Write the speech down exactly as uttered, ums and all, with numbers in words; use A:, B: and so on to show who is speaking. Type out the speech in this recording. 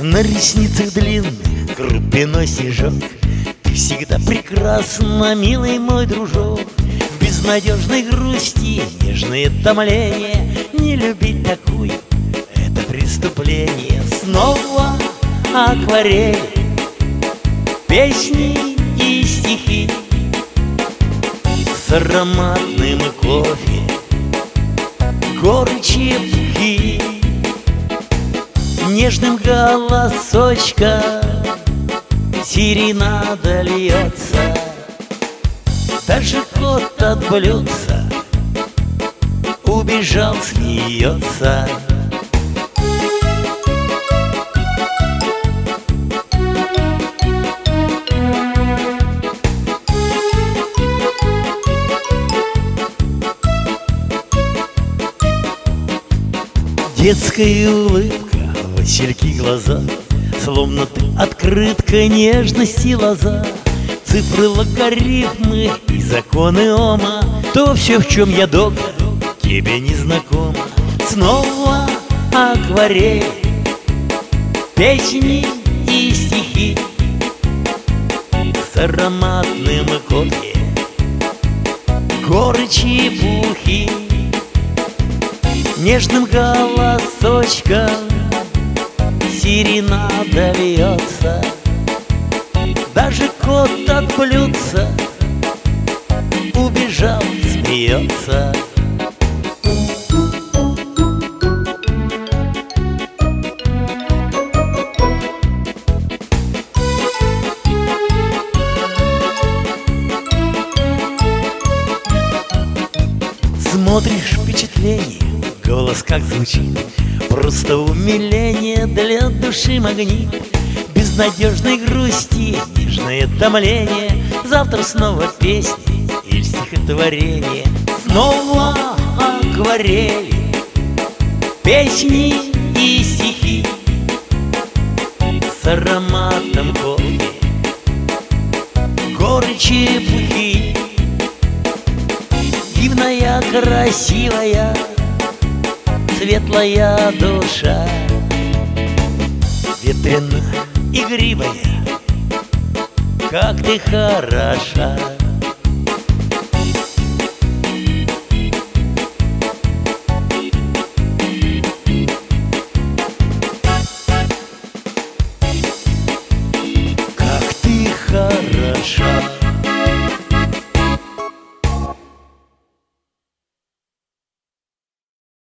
A: На ресницах длинных крупяной снежок. Ты всегда прекрасна, милый мой дружок. В безнадежной грусти нежное томление. Не любить такую — это преступление. Снова акварель, песни и стихи с ароматным кофе, горечи чепухи. Нежным голосочком серенада льется. Даже кот от блюдца убежал, смеется. Детская улыбка, васильки глаза, словно ты открытка нежности лоза. Цифры, логарифмы и законы Ома, то все, в чем я доктор, тебе не знакомо. Снова акварель, песни и стихи с ароматным кофе, горы чепухи. Нежным голосочком серенада льется. Даже кот от блюдца убежал, смеется. Смотришь, впечатление, голос как звучит, просто умиление для души магнит. Безнадежной грусти, нежное томление. Завтра снова песни или стихотворение. Снова акварели, песни и стихи с ароматом кофе, горы чепухи. Дивная, красивая, светлая душа, ветрена, игривая, как ты хороша.